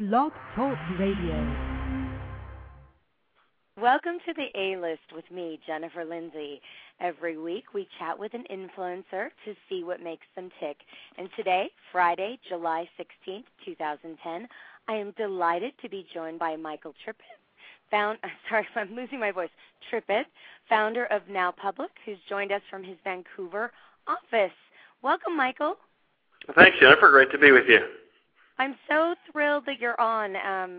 Blog Talk Radio. Welcome to the A-List with me, Jennifer Lindsay. Every week we chat with an influencer to see what makes them tick. And today, Friday, July 16th, 2010, I am delighted to be joined by Michael Trippett, I'm losing my voice, Trippett, founder of Now Public, who's joined us from his Vancouver office. Welcome, Michael. Thanks, Jennifer. Great to be with you. I'm so thrilled that you're on.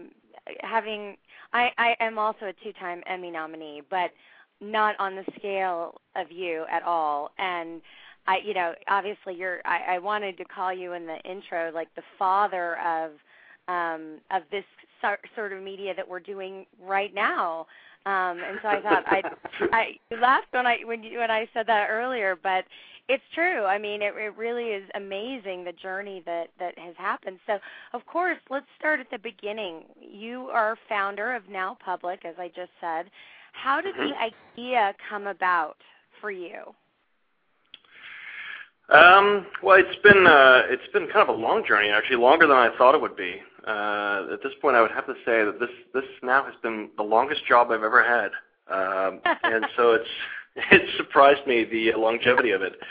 I am also a two-time Emmy nominee, but not on the scale of you at all. And obviously I wanted to call you in the intro like the father of this sort of media that we're doing right now. And so I thought I laughed when I said that earlier, but it's true. I mean, it really is amazing the journey that has happened. So, of course, let's start at the beginning. You are founder of Now Public, as I just said. How did the idea come about for you? Well, it's been kind of a long journey, actually, longer than I thought it would be. At this point, I would have to say that this now has been the longest job I've ever had, and so it surprised me, the longevity of it.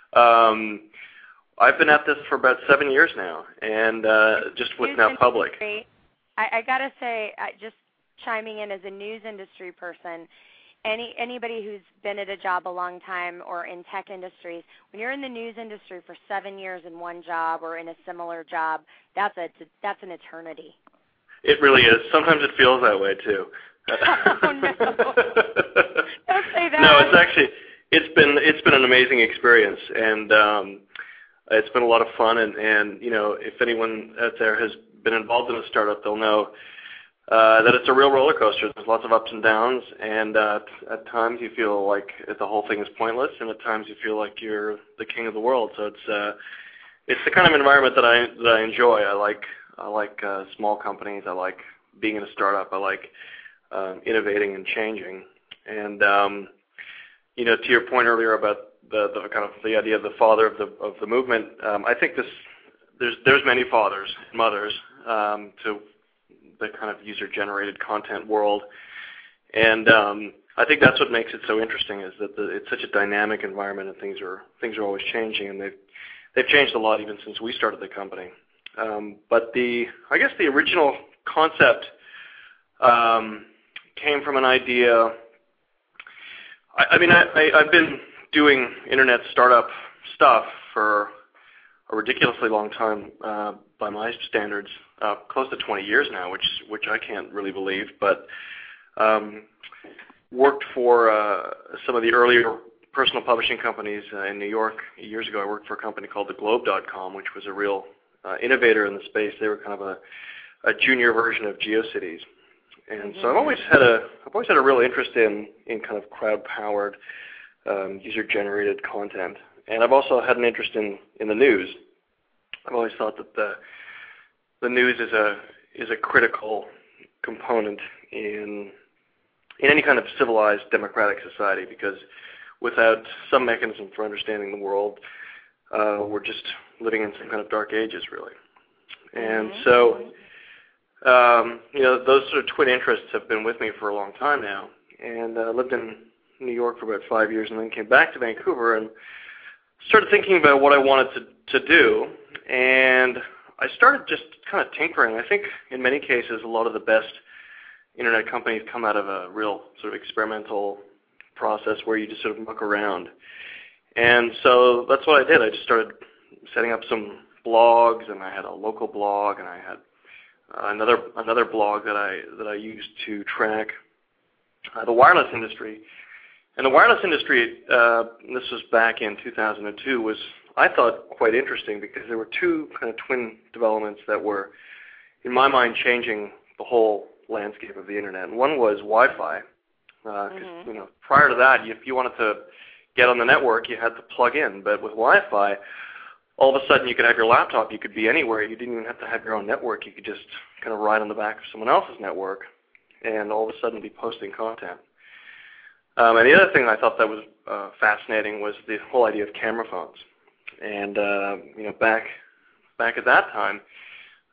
I've been at this for about 7 years now, and just with Now Public. I got to say, just chiming in as a news industry person, anybody who's been at a job a long time or in tech industries, when you're in the news industry for 7 years in one job or in a similar job, that's an eternity. It really is. Sometimes it feels that way, too. Oh, no. Don't say that. No, it's been an amazing experience, and it's been a lot of fun. And if anyone out there has been involved in a startup, they'll know that it's a real roller coaster. There's lots of ups and downs, and at times you feel like the whole thing is pointless, and at times you feel like you're the king of the world. So it's the kind of environment that I enjoy. I like small companies. I like being in a startup. I like innovating and changing. And to your point earlier about the kind of the idea of the father of the movement, I think there's many fathers and mothers to the kind of user-generated content world, and I think that's what makes it so interesting, is that it's such a dynamic environment, and things are always changing, and they've changed a lot even since we started the company. But I guess the original concept came from an idea. I've been doing internet startup stuff for a ridiculously long time by my standards, close to 20 years now, which I can't really believe, but worked for some of the earlier personal publishing companies in New York. Years ago, I worked for a company called theglobe.com, which was a real innovator in the space. They were kind of a junior version of GeoCities. And so I've always had a real interest in kind of crowd-powered, user-generated content, and I've also had an interest in the news. I've always thought that the news is a critical component in any kind of civilized democratic society, because without some mechanism for understanding the world, we're just living in some kind of dark ages, really. And so those sort of twin interests have been with me for a long time now, and I lived in New York for about 5 years and then came back to Vancouver and started thinking about what I wanted to do, and I started just kind of tinkering. I think in many cases a lot of the best internet companies come out of a real sort of experimental process where you just sort of muck around. And so that's what I did. I just started setting up some blogs, and I had a local blog, and I had another blog that I used to track the wireless industry. And the wireless industry, this was back in 2002, was, I thought, quite interesting, because there were two kind of twin developments that were, in my mind, changing the whole landscape of the internet. And one was Wi-Fi. Prior to that, if you wanted to get on the network, you had to plug in. But with Wi-Fi, all of a sudden you could have your laptop. You could be anywhere. You didn't even have to have your own network. You could just kind of ride on the back of someone else's network and all of a sudden be posting content. And the other thing I thought that was fascinating was the whole idea of camera phones. And back at that time,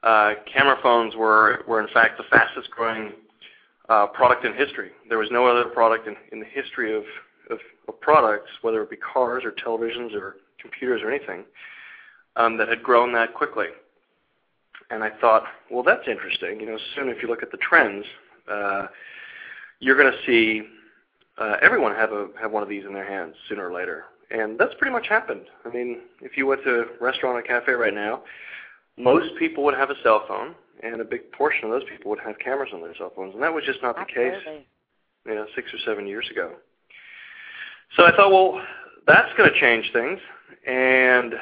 camera phones were in fact the fastest growing product in history. There was no other product in the history of products, whether it be cars or televisions or computers or anything, that had grown that quickly. And I thought, well, that's interesting. Soon if you look at the trends, you're going to see everyone have one of these in their hands sooner or later. And that's pretty much happened. I mean, if you went to a restaurant or cafe right now, most people would have a cell phone, and a big portion of those people would have cameras on their cell phones. And that was just not the case 6 or 7 years ago. So I thought, well, that's going to change things. And,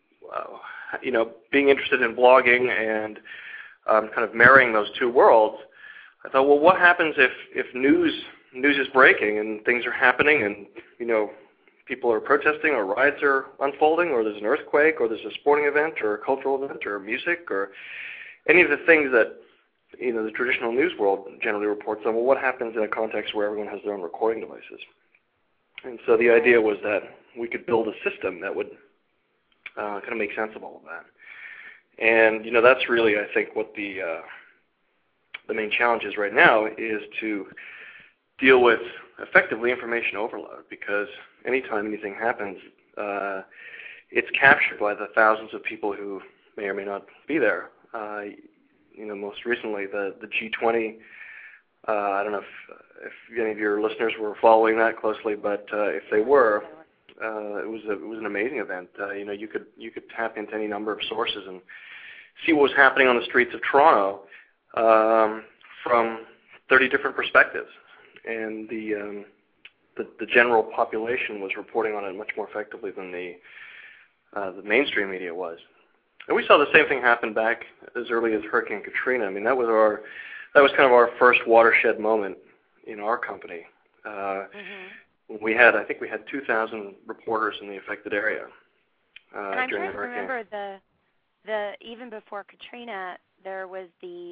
being interested in blogging and kind of marrying those two worlds, I thought, well, what happens if news is breaking and things are happening and, people are protesting or riots are unfolding or there's an earthquake or there's a sporting event or a cultural event or music or any of the things that, the traditional news world generally reports on? Well, what happens in a context where everyone has their own recording devices? And so the idea was that we could build a system that would kind of make sense of all of that. And, that's really, I think, what the main challenge is right now, is to deal with effectively information overload, because anytime anything happens, it's captured by the thousands of people who may or may not be there. Most recently, the G20, I don't know if any of your listeners were following that closely, but if they were, it was an amazing event. You could tap into any number of sources and see what was happening on the streets of Toronto from 30 different perspectives, and the general population was reporting on it much more effectively than the mainstream media was. And we saw the same thing happen back as early as Hurricane Katrina. I mean, that was kind of our first watershed moment in our company. I think we had 2,000 reporters in the affected area during the hurricane. And I'm trying to remember the even before Katrina, there was the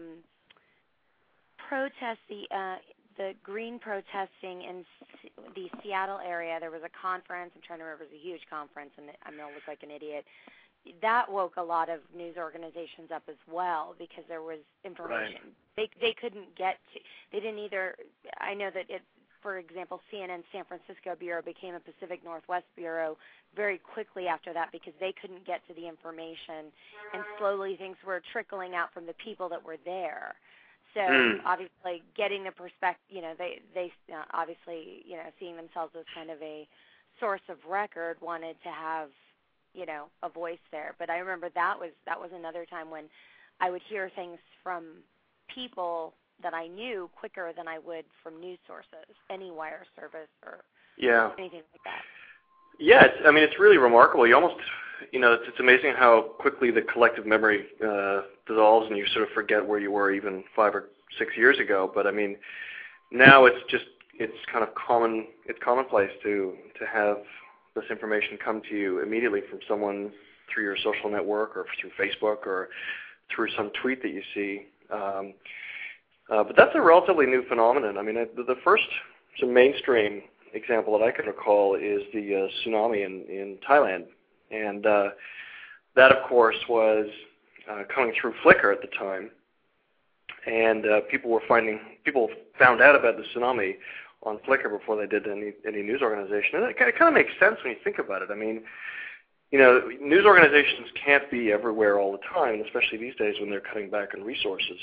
protest, the green protesting in the Seattle area. There was a conference. I'm trying to remember. It was a huge conference, and I'm going to look like an idiot. That woke a lot of news organizations up as well, because there was information. Right. They couldn't get to. They didn't either. I know that for example, CNN San Francisco bureau became a Pacific Northwest bureau very quickly after that, because they couldn't get to the information, and slowly things were trickling out from the people that were there. So obviously, getting the perspective, they obviously, seeing themselves as kind of a source of record, wanted to have, a voice there. But I remember that was another time when I would hear things from people that I knew quicker than I would from news sources, any wire service or anything like that. Yeah, it's really remarkable. You almost, it's amazing how quickly the collective memory dissolves, and you sort of forget where you were even 5 or 6 years ago. But I mean, now it's kind of commonplace to have this information come to you immediately from someone through your social network or through Facebook or through some tweet that you see. But that's a relatively new phenomenon. I mean, the first mainstream example that I can recall is the tsunami in Thailand. And that, of course, was coming through Flickr at the time. And people found out about the tsunami on Flickr before they did any news organization. And it kind of makes sense when you think about it. I mean, news organizations can't be everywhere all the time, especially these days when they're cutting back on resources.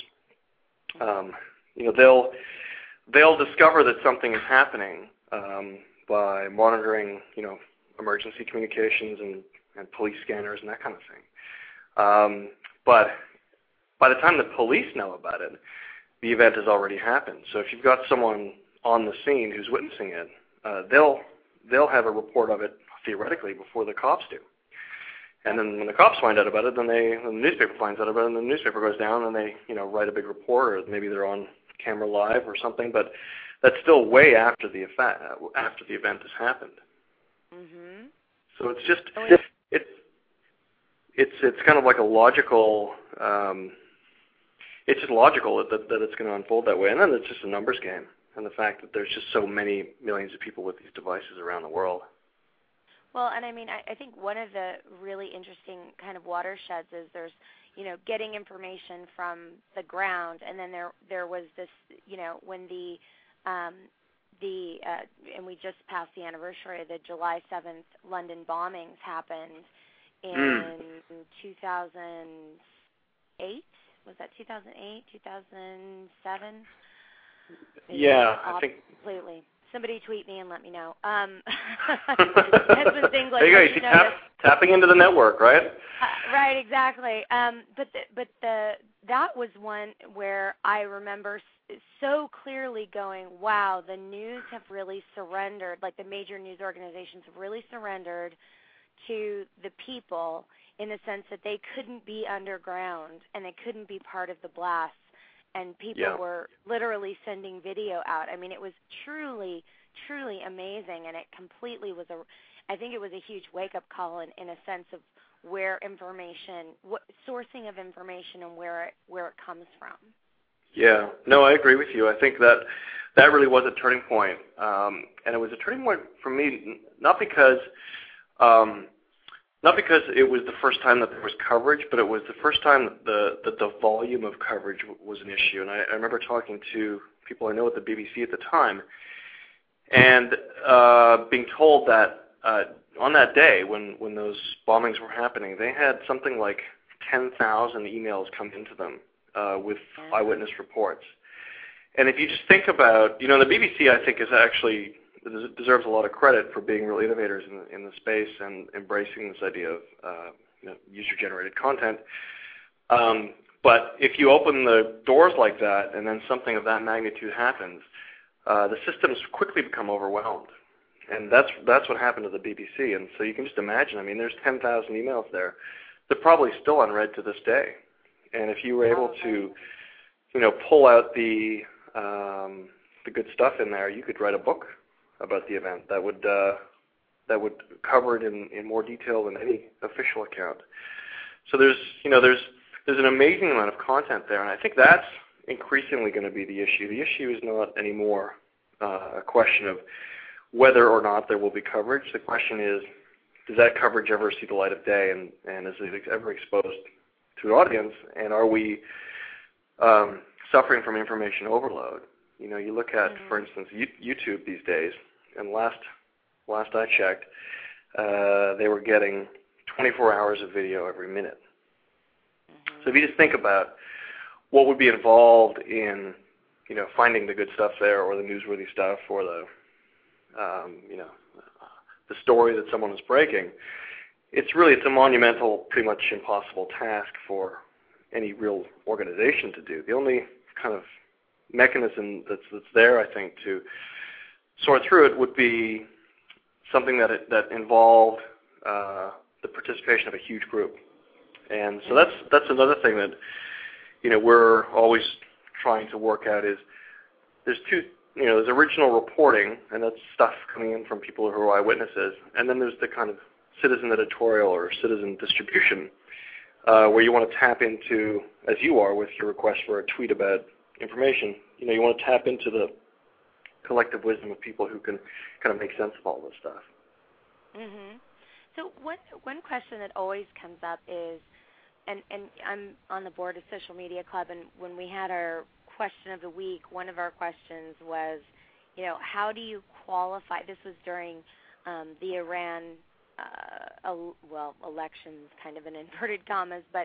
They'll discover that something is happening by monitoring, emergency communications and police scanners and that kind of thing. But by the time the police know about it, the event has already happened. So if you've got someone on the scene who's witnessing it, they'll have a report of it theoretically before the cops do. And then when the cops find out about it, then the newspaper finds out about it, and the newspaper goes down and they, write a big report, or maybe they're on camera live or something. But that's still way after the event has happened. Mm-hmm. So it's just it's kind of like a logical. It's just logical that it's going to unfold that way, and then it's just a numbers game, and the fact that there's just so many millions of people with these devices around the world. Well, and I mean, I think one of the really interesting kind of watersheds is there's, getting information from the ground. And then there was this, when and we just passed the anniversary, the July 7th London bombings happened in 2008. Was that 2008, 2007? Yeah, I think. Completely. Somebody tweet me and let me know. Husband's English. There you go. You see, tapping into the network, right? Right, exactly. That was one where I remember so clearly going, wow, the news have really surrendered, like the major news organizations have really surrendered to the people in the sense that they couldn't be underground and they couldn't be part of the blasts, and people were literally sending video out. I mean, it was truly, truly amazing, and it completely was I think it was a huge wake-up call in a sense of where information, sourcing of information and where it comes from. Yeah, no, I agree with you. I think that really was a turning point, and it was a turning point for me, not because it was the first time that there was coverage, but it was the first time that the volume of coverage was an issue. And I remember talking to people I know at the BBC at the time, and being told that on that day when those bombings were happening, they had something like 10,000 emails come into them with eyewitness reports. And if you just think about, the BBC, I think, is actually deserves a lot of credit for being real innovators in the space and embracing this idea of user-generated content. But if you open the doors like that and then something of that magnitude happens, the systems quickly become overwhelmed. And that's what happened to the BBC. And so you can just imagine, I mean, there's 10,000 emails there. They're probably still unread to this day. And if you were able to, pull out the good stuff in there, you could write a book about the event that would cover it in more detail than any official account. So there's an amazing amount of content there, and I think that's increasingly going to be the issue. The issue is not anymore a question of whether or not there will be coverage. The question is, does that coverage ever see the light of day, and is it ever exposed to an audience, and are we suffering from information overload? You look at, for instance, YouTube these days, and last I checked, they were getting 24 hours of video every minute. So if you just think about what would be involved in, finding the good stuff there, or the newsworthy stuff, or the story that someone is breaking, it's a monumental, pretty much impossible task for any real organization to do. The only kind of mechanism that's there, I think, to sort through it would be something that involved the participation of a huge group. And so that's another thing that we're always trying to work out is there's original reporting, and that's stuff coming in from people who are eyewitnesses, and then there's the kind of citizen editorial or citizen distribution where you want to tap into, as you are with your request for a tweet about information, you want to tap into the collective wisdom of people who can kind of make sense of all this stuff. Mm-hmm. So one question that always comes up is, and I'm on the board of Social Media Club, and when we had our question of the week, one of our questions was, how do you qualify? This was during the Iran, elections, kind of in inverted commas, but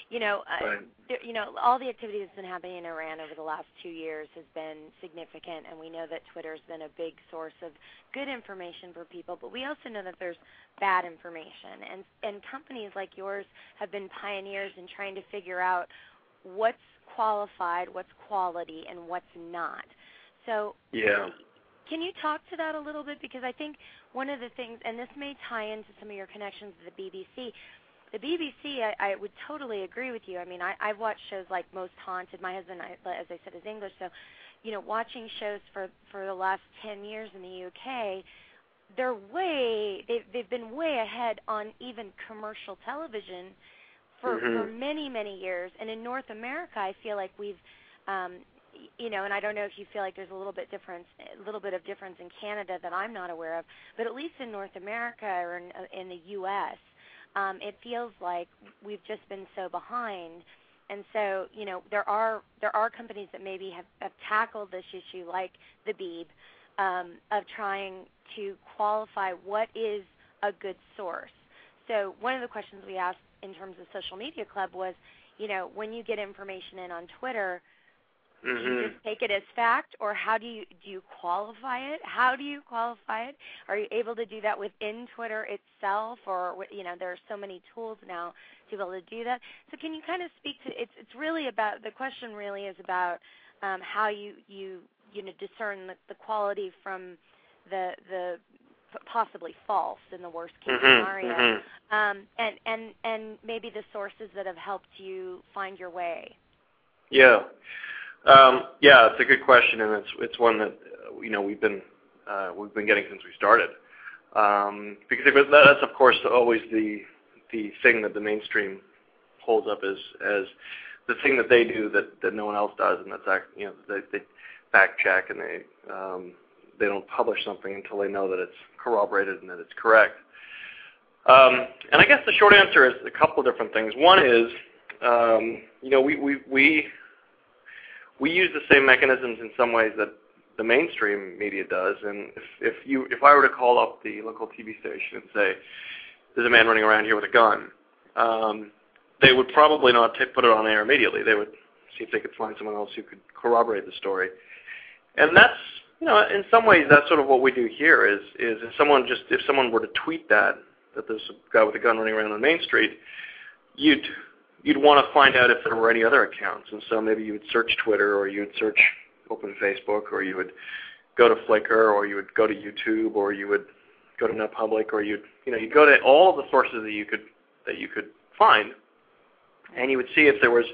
all the activity that's been happening in Iran over the last 2 years has been significant, and we know that Twitter's been a big source of good information for people, but we also know that there's bad information, and companies like yours have been pioneers in trying to figure out what's qualified, what's quality, and what's not. So can you talk to that a little bit? Because I think one of the things, and this may tie into some of your connections to the BBC, I would totally agree with you. I mean, I've watched shows like Most Haunted. My husband, as I said, is English, so, watching shows for the last 10 years in the UK, they've been way ahead on even commercial television for many, many years. And in North America, I feel like we've, and I don't know if you feel like there's a little bit of difference in Canada that I'm not aware of, but at least in North America or in the U.S., it feels like we've just been so behind. And so, there are companies that maybe have tackled this issue, like the Beeb, of trying to qualify what is a good source. So one of the questions we asked in terms of Social Media Club was, when you get information in on Twitter, do you just take it as fact, or how do you qualify it? How do you qualify it? Are you able to do that within Twitter itself, or there are so many tools now to be able to do that? So can you kind of speak to it's really about, the question really is about how you discern the quality from the possibly false in the worst case scenario, and maybe the sources that have helped you find your way. Yeah. It's a good question, and it's one that we've been getting since we started, because that's of course always the thing that the mainstream holds up as the thing that they do that no one else does, and that's they fact check, and they don't publish something until they know that it's corroborated and that it's correct. And I guess the short answer is a couple of different things. One is we use the same mechanisms in some ways that the mainstream media does. And if I were to call up the local TV station and say, there's a man running around here with a gun, they would probably not put it on air immediately. They would see if they could find someone else who could corroborate the story. And that's, in some ways, that's sort of what we do here is if someone were to tweet that there's a guy with a gun running around on Main Street, you'd want to find out if there were any other accounts. And so maybe you would search Twitter, or you would search open Facebook, or you would go to Flickr, or you would go to YouTube, or you would go to NetPublic, or you'd go to all of the sources that you could find, and you would see if there was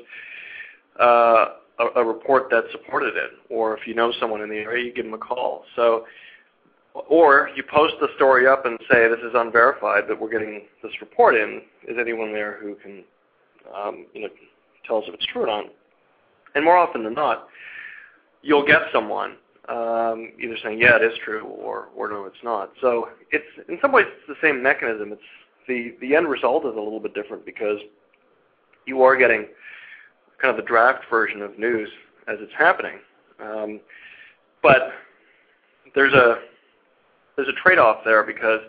a report that supported it, or if you know someone in the area, you give them a call. So, or you post the story up and say, this is unverified, but we're getting this report in. Is anyone there who can tell us if it's true or not? And more often than not, you'll get someone either saying, yeah, it is true, or no, it's not. So it's, in some ways, it's the same mechanism. It's the end result is a little bit different, because you are getting kind of the draft version of news as it's happening. But there's a trade-off there, because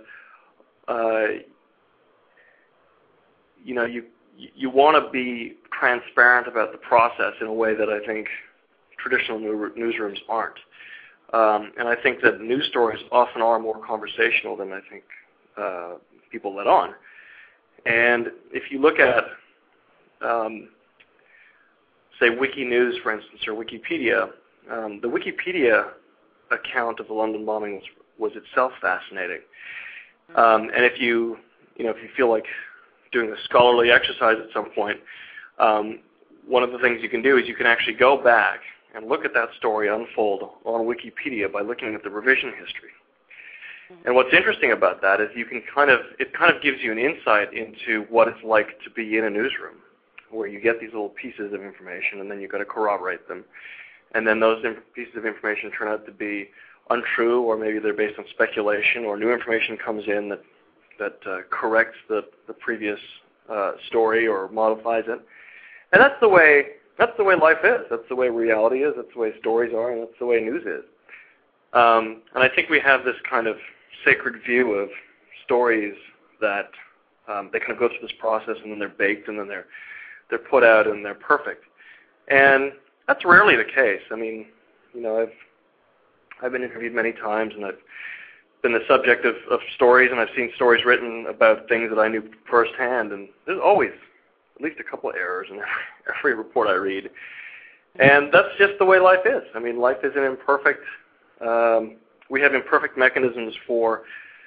you want to be transparent about the process in a way that I think traditional newsrooms aren't. And I think that news stories often are more conversational than I think people let on. And if you look at, say, Wikinews, for instance, or Wikipedia, the Wikipedia account of the London bombing was itself fascinating. And if you feel like doing a scholarly exercise at some point, one of the things you can do is you can actually go back and look at that story unfold on Wikipedia by looking at the revision history. And what's interesting about that is it kind of gives you an insight into what it's like to be in a newsroom, where you get these little pieces of information, and then you've got to corroborate them. And then those pieces of information turn out to be untrue, or maybe they're based on speculation, or new information comes in that corrects the previous story or modifies it. And that's the way life is. That's the way reality is. That's the way stories are, and that's the way news is. And I think we have this kind of sacred view of stories that they kind of go through this process, and then they're baked, and then they're put out, and they're perfect. And that's rarely the case. I mean, I've been interviewed many times, and I've been the subject of stories, and I've seen stories written about things that I knew firsthand, and there's always at least a couple of errors in every report I read. And that's just the way life is. I mean, life is an imperfect. We have imperfect mechanisms for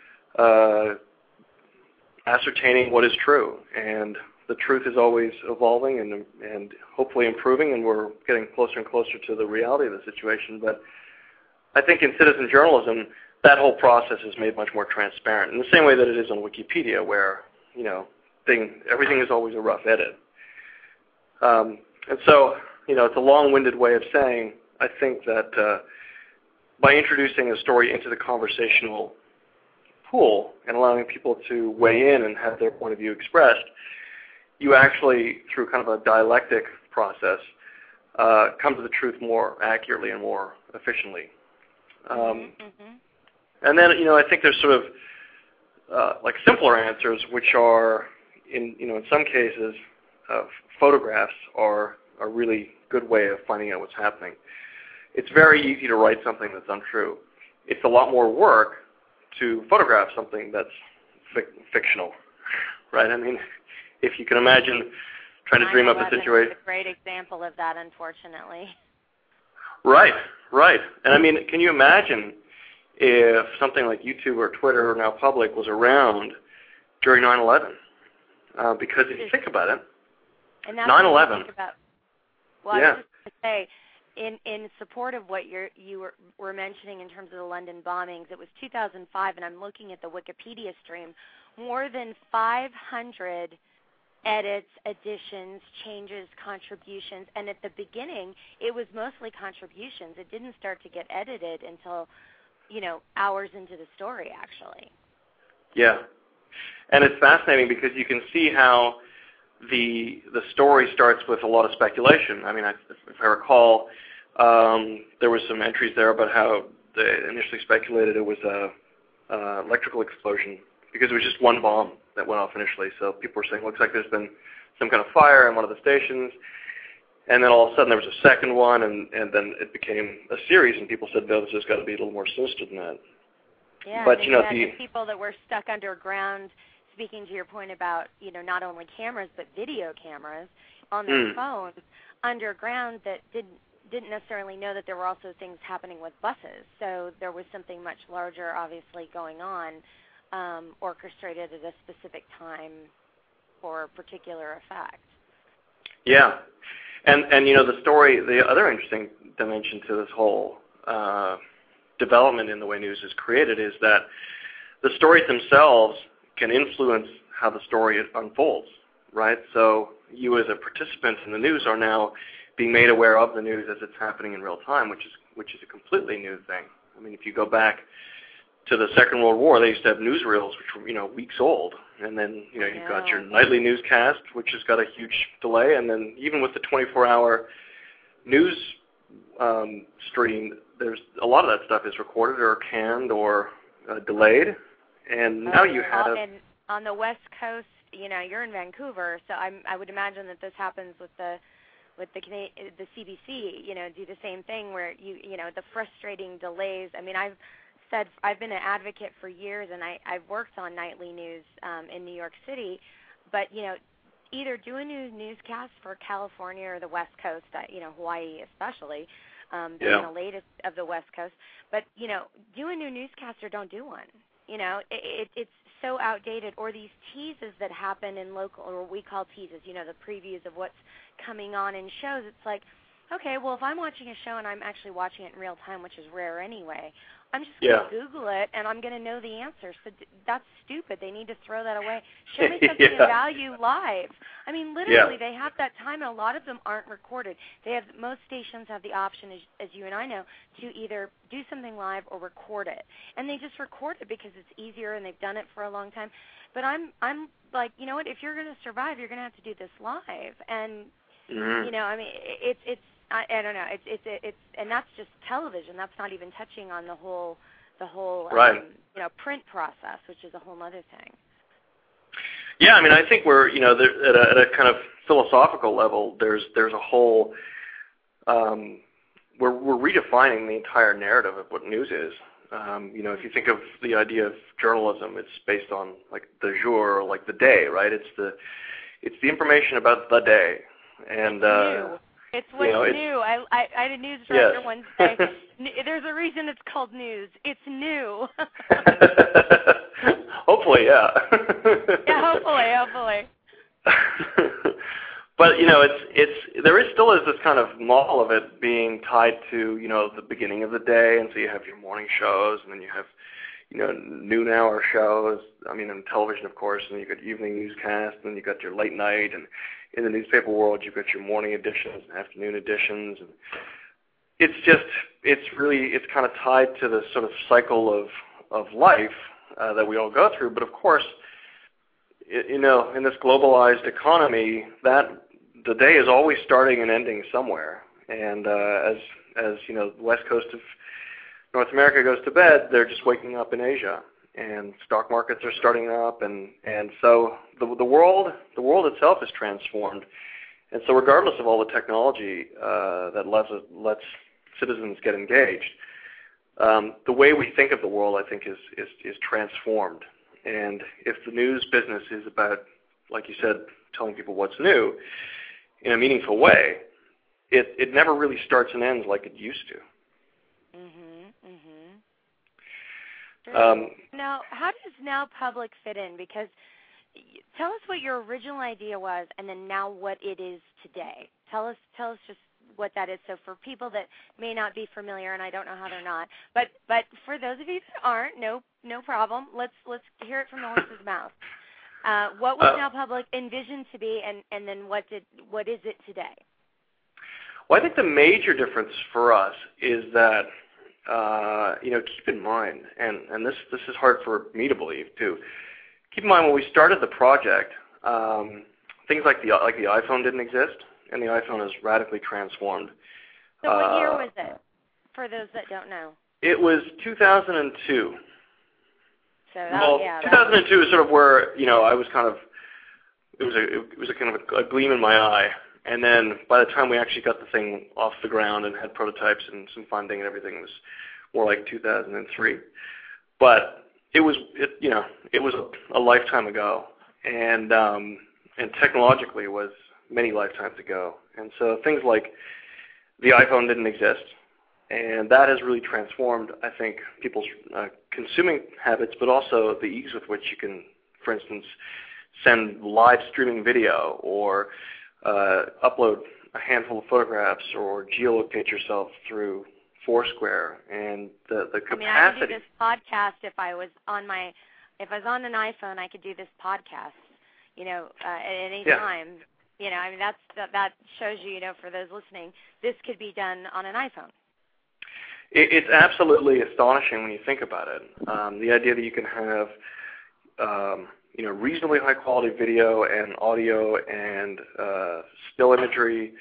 ascertaining what is true, and the truth is always evolving and hopefully improving, and we're getting closer and closer to the reality of the situation. But I think in citizen journalism, that whole process is made much more transparent, in the same way that it is on Wikipedia, where everything is always a rough edit. And so, it's a long-winded way of saying, I think that by introducing a story into the conversational pool and allowing people to weigh in and have their point of view expressed, you actually, through kind of a dialectic process, come to the truth more accurately and more efficiently. And then, I think there's sort of like simpler answers, which are, in some cases, photographs are a really good way of finding out what's happening. It's very easy to write something that's untrue. It's a lot more work to photograph something that's fictional, right? I mean, if you can imagine trying to dream up a situation. Is a great example of that, unfortunately. Right. And I mean, can you imagine if something like YouTube or Twitter or now Public was around during 9/11? Because if you think about it, 9/11. Well, I was just going to say, in support of what you were mentioning in terms of the London bombings, it was 2005, and I'm looking at the Wikipedia stream, more than 500 edits, additions, changes, contributions, and at the beginning, it was mostly contributions. It didn't start to get edited until, hours into the story, actually. Yeah, and it's fascinating because you can see how the story starts with a lot of speculation. I mean, if I recall, there was some entries there about how they initially speculated it was a electrical explosion because it was just one bomb that went off initially. So people were saying, looks like there's been some kind of fire in one of the stations. And then all of a sudden there was a second one, and then it became a series, and people said, no, this has got to be a little more sinister than that. Yeah, but, the people that were stuck underground, speaking to your point about, not only cameras, but video cameras on their phones underground that didn't necessarily know that there were also things happening with buses. So there was something much larger, obviously, going on, orchestrated at a specific time for a particular effect. Yeah. And the story, the other interesting dimension to this whole development in the way news is created is that the stories themselves can influence how the story unfolds, right? So you as a participant in the news are now being made aware of the news as it's happening in real time, which is a completely new thing. I mean, if you go back to the Second World War, they used to have newsreels, which were, weeks old. And then, you've got your nightly newscast, which has got a huge delay. And then even with the 24-hour news stream, there's a lot of that stuff is recorded or canned or delayed. And now you have... And on the West Coast, you're in Vancouver, so I would imagine that this happens with the CBC, do the same thing where the frustrating delays. I mean, I've been an advocate for years, and I've worked on nightly news in New York City, but either do a newscast for California or the West Coast, Hawaii especially, being the latest of the West Coast, but do a new newscast or don't do one. It's so outdated. Or these teases that happen in local, or we call teases, the previews of what's coming on in shows. It's like, okay, well, if I'm watching a show and I'm actually watching it in real time, which is rare anyway, I'm just going to Google it, and I'm going to know the answer. So that's stupid. They need to throw that away. Show me something of value live. I mean, literally, they have that time, and a lot of them aren't recorded. Most stations have the option, as you and I know, to either do something live or record it. And they just record it because it's easier, and they've done it for a long time. But I'm like, you know what? If you're going to survive, you're going to have to do this live. And, I mean, it's I don't know. It's and that's just television. That's not even touching on the whole right. Print process, which is a whole other thing. Yeah, I mean, I think we're at a kind of philosophical level. There's a whole we're redefining the entire narrative of what news is. If you think of the idea of journalism, it's based on like the jour, or like the day, right? It's the information about the day, and it's what's new. I had a news director once say, there's a reason it's called news. It's new. Hopefully, yeah. Yeah, hopefully. But there still is this kind of model of it being tied to the beginning of the day, and so you have your morning shows, and then you have noon hour shows. I mean, on television, of course, and you got evening newscasts, and you got your late night, and in the newspaper world, you've got your morning editions and afternoon editions, and it's kind of tied to the sort of cycle of life, that we all go through. But of course, in this globalized economy, that the day is always starting and ending somewhere. And as the west coast of North America goes to bed, they're just waking up in Asia, and stock markets are starting up, and so the world itself is transformed. And so regardless of all the technology that lets citizens get engaged, the way we think of the world, I think, is transformed. And if the news business is about, like you said, telling people what's new in a meaningful way, it never really starts and ends like it used to. Now, how does Now Public fit in? Because tell us what your original idea was, and then now what it is today. Tell us just what that is. So for people that may not be familiar, and I don't know how they're not, but for those of you that aren't, no problem. Let's hear it from the horse's mouth. What was Now Public envisioned to be, and then what is it today? Well, I think the major difference for us is that keep in mind, and this is hard for me to believe too. Keep in mind when we started the project, things like the iPhone didn't exist, and the iPhone has radically transformed. So what year was it? For those that don't know, it was 2002. So 2002 is sort of where I was kind of. It was a kind of a gleam in my eye. And then by the time we actually got the thing off the ground and had prototypes and some funding and everything, it was more like 2003. But it was a lifetime ago, and technologically it was many lifetimes ago. And so things like the iPhone didn't exist, and that has really transformed, I think, people's consuming habits, but also the ease with which you can, for instance, send live streaming video or upload a handful of photographs or geolocate yourself through Foursquare, and the capacity. I could do this podcast if I was on an iPhone. I could do this podcast, at any time. That shows you, for those listening, this could be done on an iPhone. It's absolutely astonishing when you think about it. The idea that you can have reasonably high quality video and audio and still imagery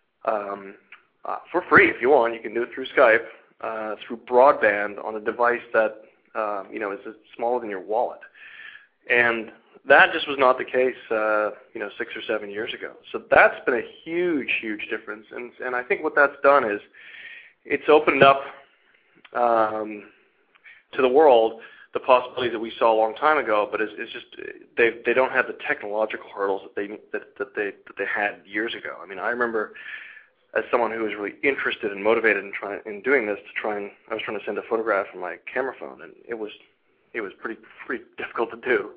for free if you want. You can do it through Skype, through broadband on a device that is smaller than your wallet. And that just was not the case 6 or 7 years ago. So that's been a huge, huge difference. And I think what that's done is it's opened up to the world the possibilities that we saw a long time ago, but it's just they don't have the technological hurdles that they had years ago. I mean, I remember as someone who was really interested and motivated in doing this I was trying to send a photograph from my camera phone, and it was pretty difficult to do.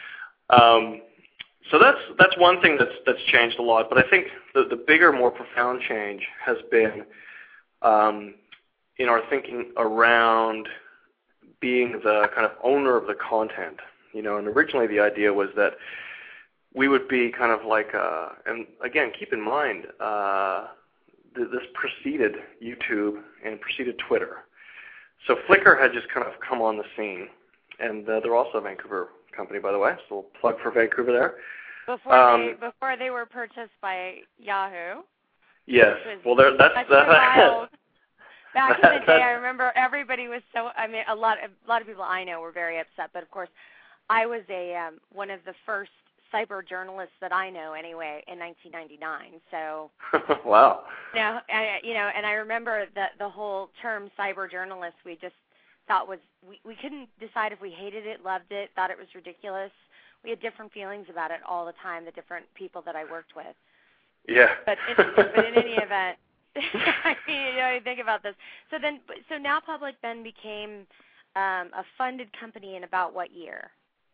So that's one thing that's changed a lot. But I think the bigger, more profound change has been in our thinking around being the kind of owner of the content, and originally the idea was that we would be kind of like, and again, keep in mind, this preceded YouTube and preceded Twitter. So Flickr had just kind of come on the scene, and they're also a Vancouver company, by the way, so we'll plug for Vancouver there. Before they were purchased by Yahoo. Yes, well, that's wild. Back in the day, I remember everybody was a lot of people I know were very upset. But of course, I was one of the first cyber journalists that I know, anyway, in 1999. So. Wow. And I remember the whole term cyber journalist. We just thought we couldn't decide if we hated it, loved it, thought it was ridiculous. We had different feelings about it all the time. The different people that I worked with. Yeah. But in any event. I mean, you think about this. So Now Public then became a funded company in about what year?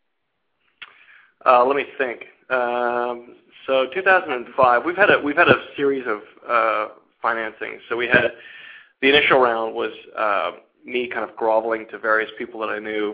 Let me think. So 2005. We've had a series of financing. So we had the initial round was me kind of groveling to various people that I knew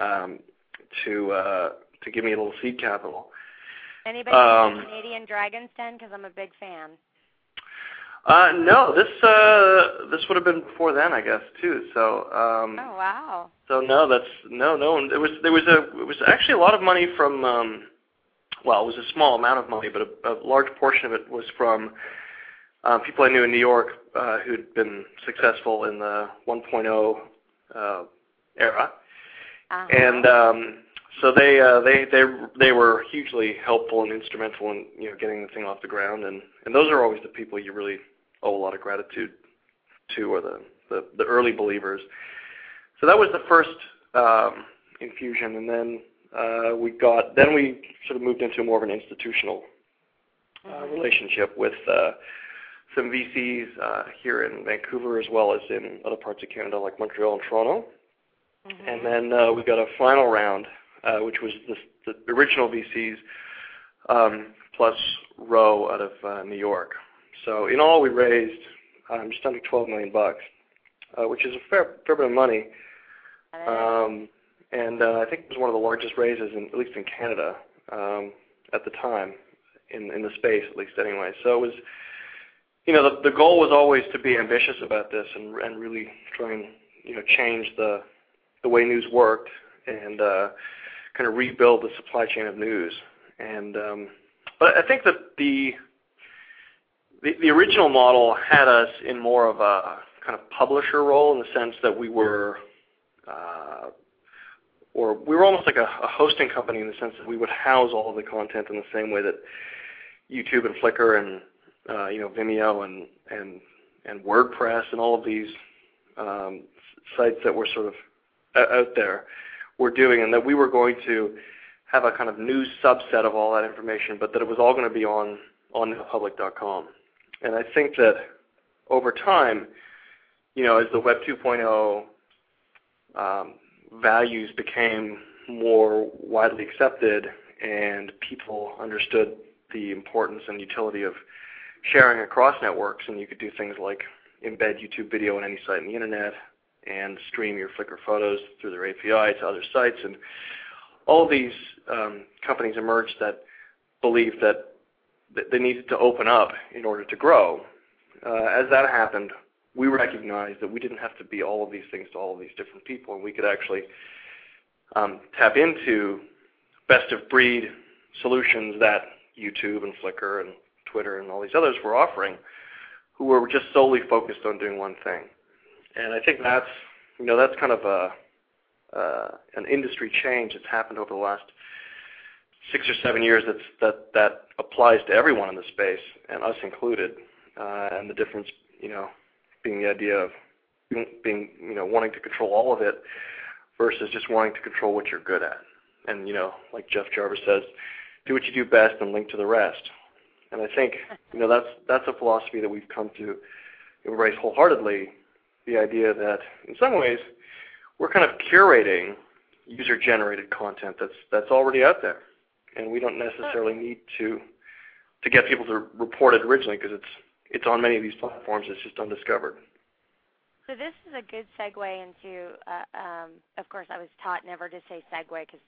to give me a little seed capital. Anybody from Canadian Dragon's Den? Because I'm a big fan. No, this would have been before then, I guess, too. So. Oh wow. So no, no. It was actually a lot of money from. Well, it was a small amount of money, but a large portion of it was from people I knew in New York who'd been successful in the 1.0 era, and so they were hugely helpful and instrumental in getting the thing off the ground, and those are always the people you really owe a lot of gratitude to, or the early believers. So that was the first infusion, and then we sort of moved into more of an institutional relationship with some VCs here in Vancouver, as well as in other parts of Canada like Montreal and Toronto. And then we got a final round, which was the original VCs plus Rowe out of New York. So in all, we raised just under $12 million, which is a fair bit of money. And I think it was one of the largest raises, at least in Canada, at the time, in the space, at least anyway. So it was, the goal was always to be ambitious about this and really try and change the way news worked and kind of rebuild the supply chain of news. And but I think that the original model had us in more of a kind of publisher role, in the sense that we were almost like a hosting company, in the sense that we would house all of the content in the same way that YouTube and Flickr and Vimeo and WordPress and all of these sites that were sort of out there were doing, and that we were going to have a kind of news subset of all that information, but that it was all going to be on nowpublic.com. And I think that over time, as the Web 2.0 values became more widely accepted and people understood the importance and utility of sharing across networks, and you could do things like embed YouTube video on any site on the internet and stream your Flickr photos through their API to other sites, and all of these companies emerged that believed that they needed to open up in order to grow. As that happened, we recognized that we didn't have to be all of these things to all of these different people, and we could actually tap into best-of-breed solutions that YouTube and Flickr and Twitter and all these others were offering, who were just solely focused on doing one thing. And I think that's kind of an industry change that's happened over the last 6 or 7 years that applies to everyone in the space, and us included. And the difference, being the idea of being wanting to control all of it versus just wanting to control what you're good at. And like Jeff Jarvis says, do what you do best and link to the rest. And I think that's a philosophy that we've come to embrace wholeheartedly. The idea that in some ways we're kind of curating user-generated content that's already out there, and we don't necessarily need to get people to report it originally, because it's on many of these platforms. It's just undiscovered. So this is a good segue into, of course, I was taught never to say segue, because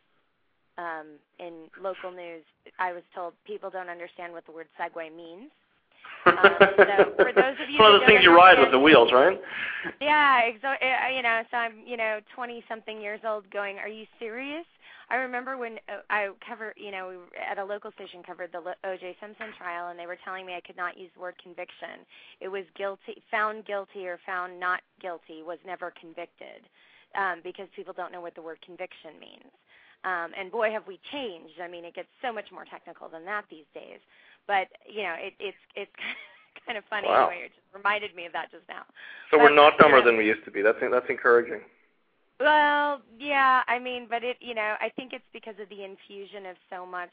in local news I was told people don't understand what the word segue means. So for those of you, one of the things you ride with the wheels, right? Yeah, so I'm 20-something years old, going, "Are you serious?" I remember when I covered, we were at a local station covered the O.J. Simpson trial, and they were telling me I could not use the word conviction. It was found guilty or found not guilty, was never convicted, because people don't know what the word conviction means. And boy, have we changed. I mean, it gets so much more technical than that these days. But, it's kind of funny. Wow. Anyway, it just reminded me of that just now. So we're not dumber than we used to be. That's encouraging. Well, yeah, I mean, but I think it's because of the infusion of so much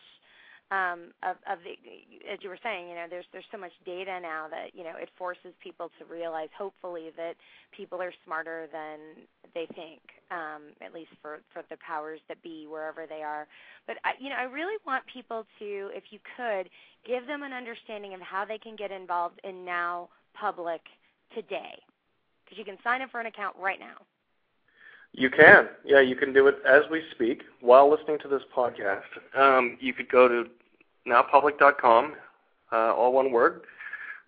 of the, as you were saying, there's so much data now that, it forces people to realize, hopefully, that people are smarter than they think, at least for the powers that be, wherever they are. But, I really want people to, if you could, give them an understanding of how they can get involved in Now Public today, because you can sign up for an account right now. You can. Yeah, you can do it as we speak while listening to this podcast. You could go to nowpublic.com, all one word.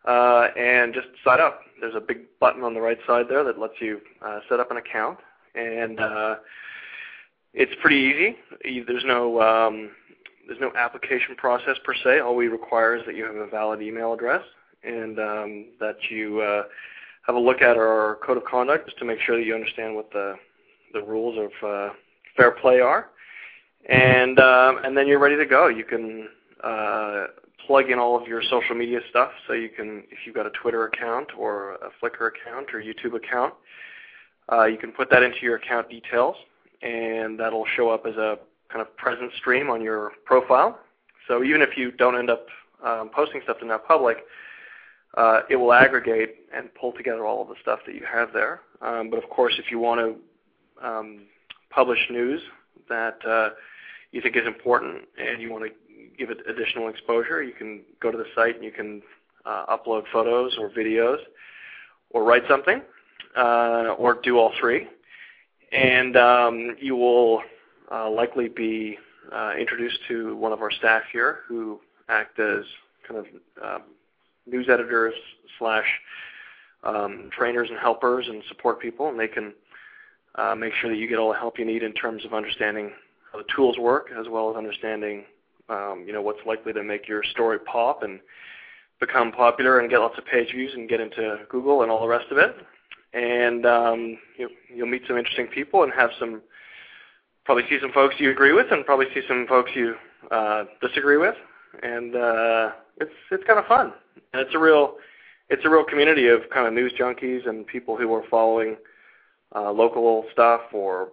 and just sign up. There's a big button on the right side there that lets you set up an account, and it's pretty easy. There's no application process per se. All we require is that you have a valid email address and that you have a look at our code of conduct just to make sure that you understand what the rules of fair play are, and then you're ready to go. You can plug in all of your social media stuff, so you can, if you've got a Twitter account or a Flickr account or YouTube account, you can put that into your account details, and that'll show up as a kind of present stream on your profile. So even if you don't end up posting stuff to Now Public, it will aggregate and pull together all of the stuff that you have there. But of course, if you want to publish news that you think is important and you want to give it additional exposure, you can go to the site and you can upload photos or videos or write something or do all three. And you will likely be introduced to one of our staff here who act as kind of news editors / trainers and helpers and support people, and they can make sure that you get all the help you need in terms of understanding how the tools work, as well as understanding what's likely to make your story pop and become popular and get lots of page views and get into Google and all the rest of it. And you'll meet some interesting people and probably see some folks you agree with and probably see some folks you disagree with. And it's kind of fun. And it's a real community of kind of news junkies and people who are following local stuff or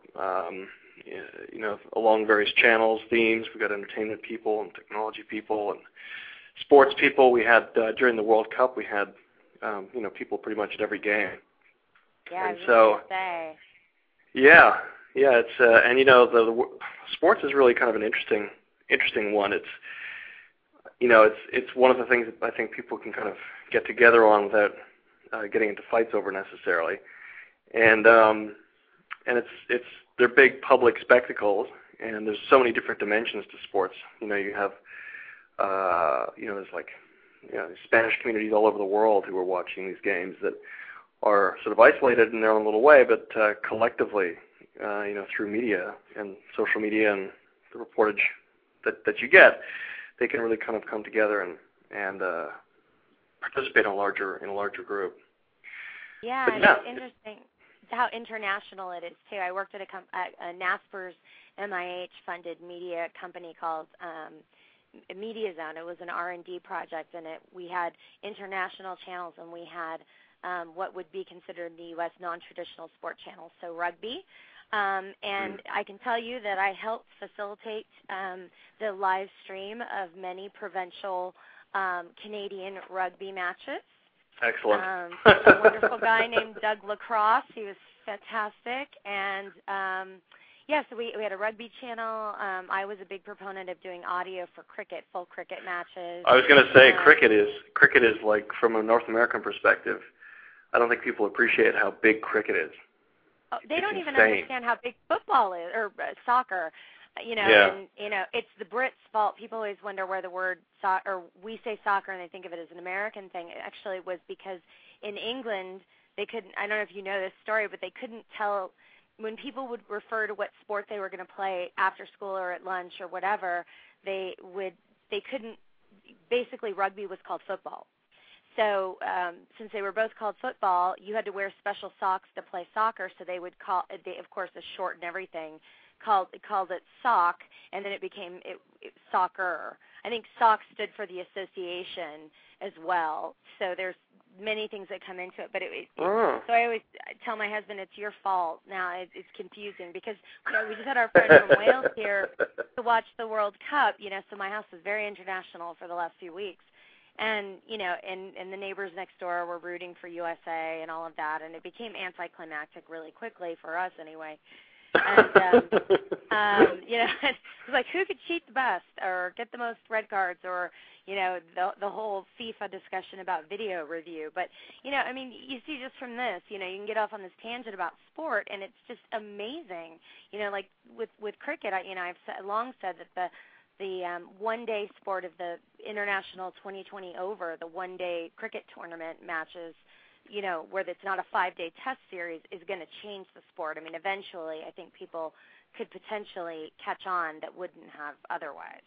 along various channels, themes. We've got entertainment people and technology people and sports people. We had during the World Cup, we had people pretty much at every game. Yeah, and so yeah, it's and the sports is really kind of an interesting one. It's one of the things that I think people can kind of get together on without getting into fights over necessarily, and they're big public spectacles, and there's so many different dimensions to sports. You have there's Spanish communities all over the world who are watching these games that are sort of isolated in their own little way, but collectively, through media and social media and the reportage that you get, they can really kind of come together and participate in a larger group. Yeah, but, and it's interesting how international it is too. I worked at a NASPER's MIH-funded media company called Media Zone. It was an R&D project, and we had international channels, and we had what would be considered in the U.S. non-traditional sport channels, so rugby. And I can tell you that I helped facilitate the live stream of many provincial Canadian rugby matches. Excellent. A wonderful guy named Doug Lacrosse. He was fantastic. And, so we had a rugby channel. I was a big proponent of doing audio for cricket, full cricket matches. I was going to say cricket is like, from a North American perspective, I don't think people appreciate how big cricket is. Oh, they don't even insane. understand how big football is, or soccer. Yeah. And it's the Brits' fault. People always wonder where the word or we say soccer and they think of it as an American thing. It actually was because in England they couldn't. I don't know if you know this story, but they couldn't tell when people would refer to what sport they were going to play after school or at lunch or whatever. They couldn't. Basically, rugby was called football. So since they were both called football, you had to wear special socks to play soccer. So they would of course, the short and everything, called it sock, and then it became soccer. I think sock stood for the association as well. So there's many things that come into it. But so I always tell my husband it's your fault. Now it's confusing because we just had our friend from Wales here to watch the World Cup. So my house was very international for the last few weeks. And, and the neighbors next door were rooting for USA and all of that, and it became anticlimactic really quickly for us anyway. And, it was like, who could cheat the best or get the most red cards or, the whole FIFA discussion about video review. But, you see just from this, you can get off on this tangent about sport, and it's just amazing. Like with cricket, I've long said that the one-day sport of the International 2020 Over, the one-day cricket tournament matches, where it's not a 5-day test series, is going to change the sport. I mean, eventually, I think people could potentially catch on that wouldn't have otherwise.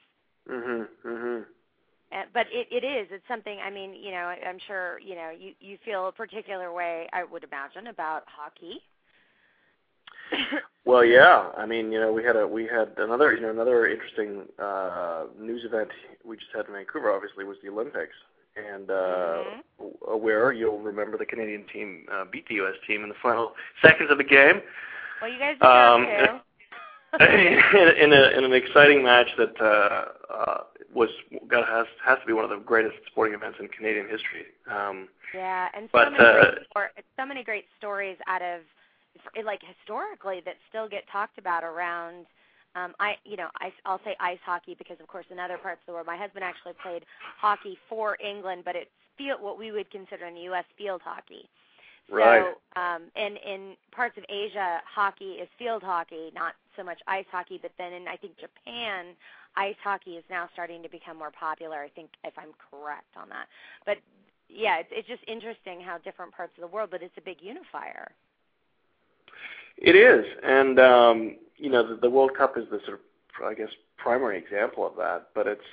But it is. It's something, I mean, I'm sure, you feel a particular way, I would imagine, about hockey. Well, yeah. I mean, we had another interesting news event we just had in Vancouver. Obviously, was the Olympics, and where you'll remember the Canadian team beat the U.S. team in the final seconds of the game. Well, you guys deserve to. in an exciting match that has to be one of the greatest sporting events in Canadian history. Yeah, and so many great stories out of, like, historically, that still get talked about around. I'll say ice hockey because, of course, in other parts of the world, my husband actually played hockey for England, but it's what we would consider in the U.S. field hockey. Right. So, in parts of Asia, hockey is field hockey, not so much ice hockey. But then in, I think, Japan, ice hockey is now starting to become more popular, I think, if I'm correct on that. But, yeah, it's just interesting how different parts of the world, but it's a big unifier. It is, and the World Cup is the sort of, I guess, primary example of that. But it's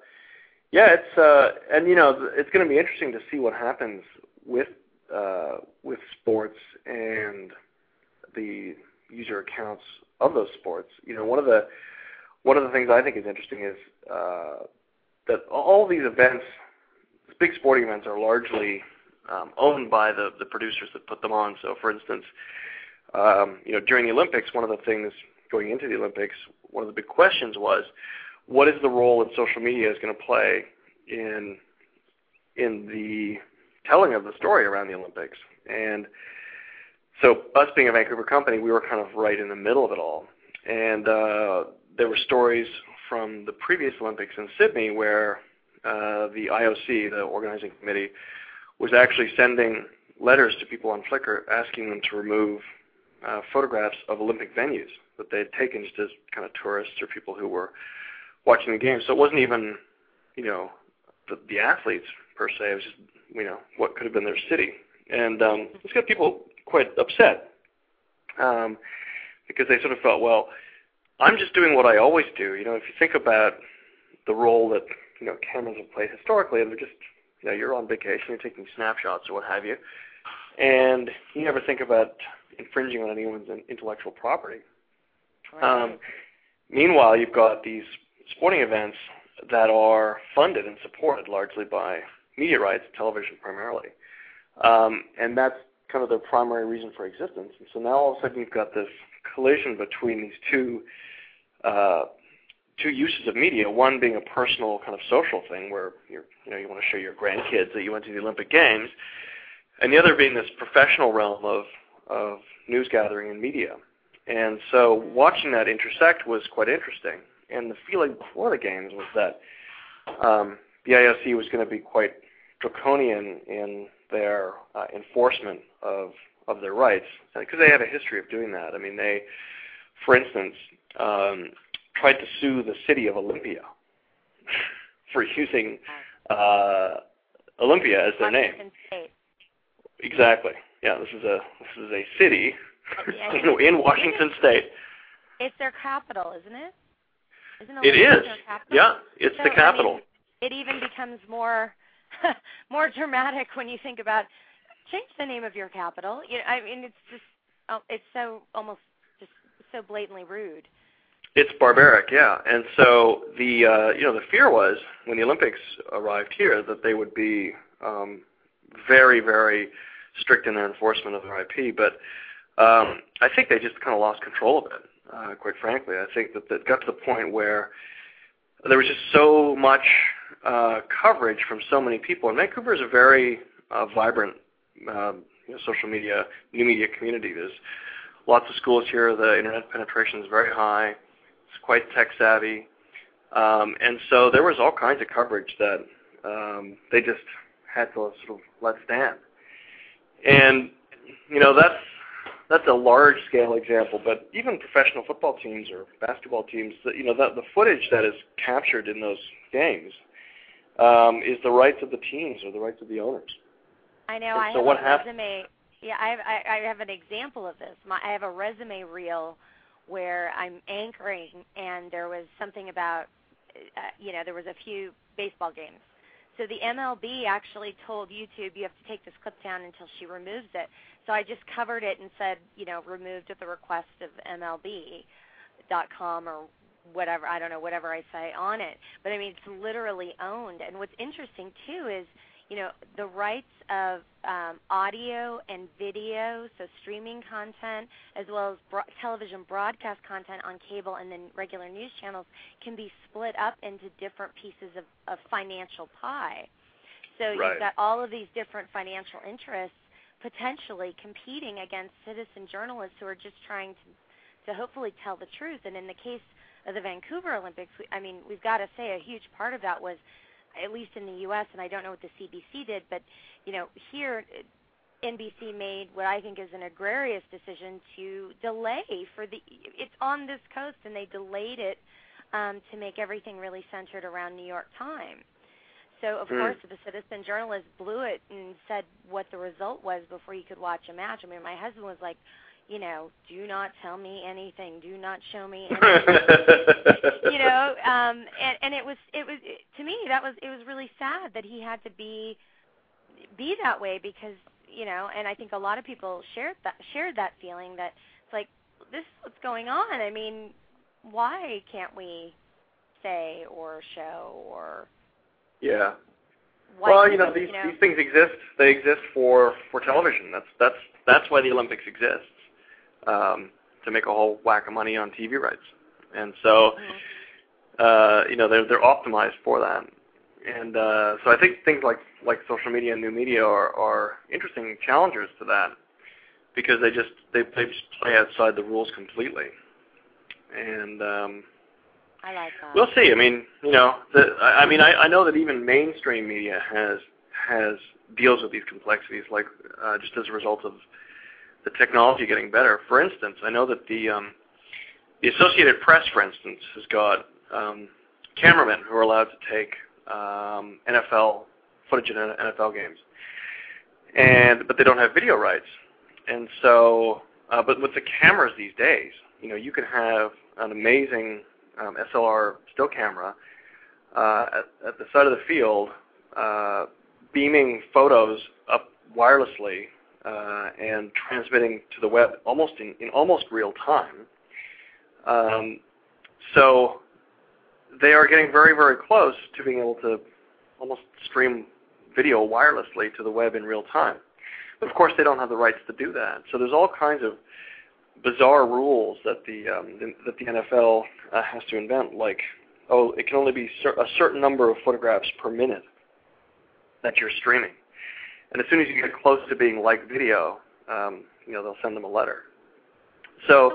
going to be interesting to see what happens with sports and the user accounts of those sports. One of the things I think is interesting is that all these events, big sporting events, are largely owned by the producers that put them on. So, for instance, during the Olympics, one of the things going into the Olympics, one of the big questions was, what is the role that social media is going to play in the telling of the story around the Olympics? And so, us being a Vancouver company, we were kind of right in the middle of it all. And there were stories from the previous Olympics in Sydney where the IOC, the organizing committee, was actually sending letters to people on Flickr asking them to remove photographs of Olympic venues that they had taken just as kind of tourists or people who were watching the game. So it wasn't even, the athletes per se. It was just, what could have been their city. And it's got people quite upset because they sort of felt, well, I'm just doing what I always do. If you think about the role that, cameras have played historically, they're just, you're on vacation, you're taking snapshots or what have you, and you never think about infringing on anyone's intellectual property. Right. Meanwhile, you've got these sporting events that are funded and supported largely by media rights, television primarily, and that's kind of their primary reason for existence. And so now all of a sudden you've got this collision between these two uses of media, one being a personal kind of social thing where you want to show your grandkids that you went to the Olympic Games, and the other being this professional realm of news gathering and media. And so watching that intersect was quite interesting. And the feeling before the games was that the IOC was going to be quite draconian in their enforcement of their rights, because they have a history of doing that. I mean, they, for instance, tried to sue the city of Olympia for using Olympia as their name. Washington State. Exactly. Yeah, this is a city in Washington State. It's their capital, isn't it? It is. Yeah, it's the capital. I mean, it even becomes more dramatic when you think about change the name of your capital. I mean, it's just it's so almost just so blatantly rude. It's barbaric, yeah. And so the fear was when the Olympics arrived here that they would be very, very strict in their enforcement of their IP. But I think they just kind of lost control of it, quite frankly. I think that it got to the point where there was just so much coverage from so many people. And Vancouver is a very vibrant social media, new media community. There's lots of schools here. The internet penetration is very high. It's quite tech savvy. And so there was all kinds of coverage that they just had to sort of let stand. And, that's a large scale example, but even professional football teams or basketball teams, the footage that is captured in those games is the rights of the teams or the rights of the owners. I know. I have a resume. Yeah, I have an example of this. I have a resume reel where I'm anchoring, and there was something about, there was a few baseball games. So the MLB actually told YouTube, you have to take this clip down until she removes it. So I just covered it and said, removed at the request of MLB.com or whatever, I don't know, whatever I say on it. But, I mean, it's literally owned. And what's interesting, too, is, the rights of audio and video, so streaming content, as well as television broadcast content on cable and then regular news channels can be split up into different pieces of financial pie. So You've got all of these different financial interests potentially competing against citizen journalists who are just trying to hopefully tell the truth. And in the case of the Vancouver Olympics, we've got to say a huge part of that was, at least in the U.S., and I don't know what the CBC did, but, here NBC made what I think is an egregious decision to delay it's on this coast, and they delayed it to make everything really centered around New York time. So, of course, the citizen journalist blew it and said what the result was before you could watch a match. I mean, my husband was like, do not tell me anything. Do not show me anything. And it was to me it was really sad that he had to be that way because and I think a lot of people shared that feeling that it's like, this is what's going on. I mean, why can't we say or show or Well, these things exist. They exist for television. That's why the Olympics exists. To make a whole whack of money on TV rights, and so they're optimized for that, and so I think things like social media and new media are interesting challengers to that because they just play outside the rules completely, and I like that. We'll see. I mean, I know that even mainstream media has deals with these complexities, like just as a result of the technology getting better. For instance, I know that the Associated Press, for instance, has got cameramen who are allowed to take NFL footage in NFL games, but they don't have video rights. And so, but with the cameras these days, you can have an amazing SLR still camera at the side of the field, beaming photos up wirelessly. And transmitting to the web almost in almost real time. So they are getting very, very close to being able to almost stream video wirelessly to the web in real time. But of course, they don't have the rights to do that. So there's all kinds of bizarre rules that the NFL has to invent, like, it can only be a certain number of photographs per minute that you're streaming. And as soon as you get close to being like video, they'll send them a letter. So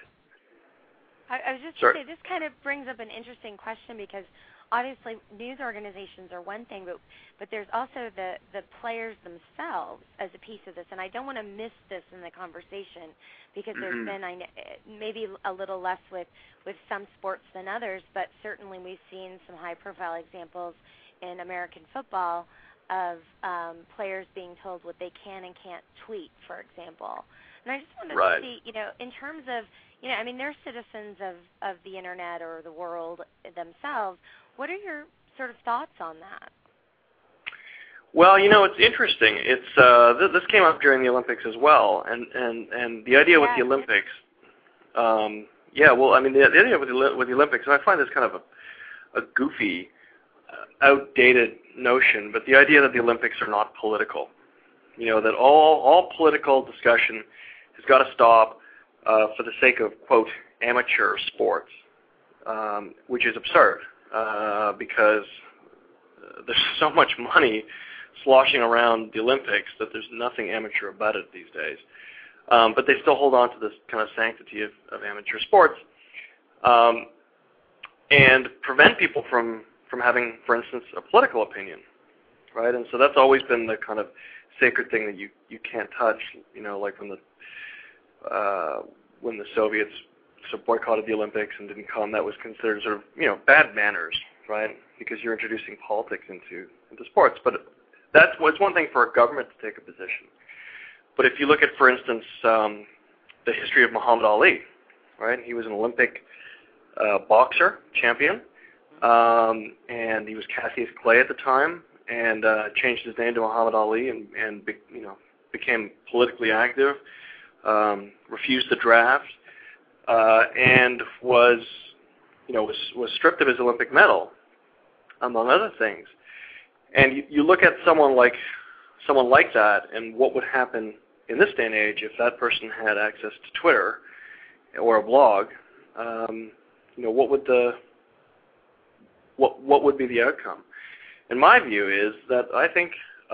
I was just going to say, this kind of brings up an interesting question because obviously news organizations are one thing, but there's also the players themselves as a piece of this. And I don't want to miss this in the conversation because there's been maybe a little less with some sports than others, but certainly we've seen some high-profile examples in American football of players being told what they can and can't tweet, for example. And I just wanted to see, in terms of, they're citizens of the Internet or the world themselves. What are your sort of thoughts on that? Well, it's interesting. It's this came up during the Olympics as well, and the idea with the Olympics, the idea with the Olympics, and I find this kind of a goofy, outdated notion, but the idea that the Olympics are not political, that all political discussion has got to stop for the sake of, quote, amateur sports, which is absurd because there's so much money sloshing around the Olympics that there's nothing amateur about it these days. But they still hold on to this kind of sanctity of amateur sports and prevent people from having, for instance, a political opinion, right? And so that's always been the kind of sacred thing that you can't touch, like when when the Soviets sort of boycotted the Olympics and didn't come, that was considered sort of, bad manners, right? Because you're introducing politics into sports. But it's one thing for a government to take a position. But if you look at, for instance, the history of Muhammad Ali, right? He was an Olympic boxer, champion, and he was Cassius Clay at the time, and changed his name to Muhammad Ali and became politically active, refused the draft, and was stripped of his Olympic medal, among other things. And you look at someone like that, and what would happen in this day and age if that person had access to Twitter or a blog? What would be the outcome? And my view is that I think